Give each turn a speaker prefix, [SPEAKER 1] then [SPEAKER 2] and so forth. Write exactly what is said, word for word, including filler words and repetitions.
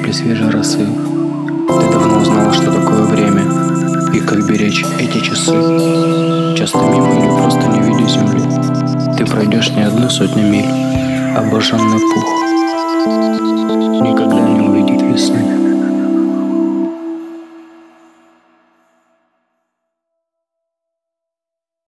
[SPEAKER 1] капли свежей росы. Ты давно узнала, что такое время и как беречь эти часы. Часто мимо или просто не видя земли, ты пройдешь не одну сотню миль, обожженный пух.